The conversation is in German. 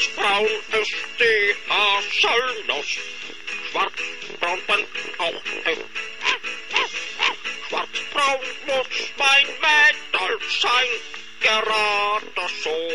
Schwarzbraun ist die Haselnuss, schwarzbraun bin auch ich. Schwarzbraun muss mein Mädel sein, gerade so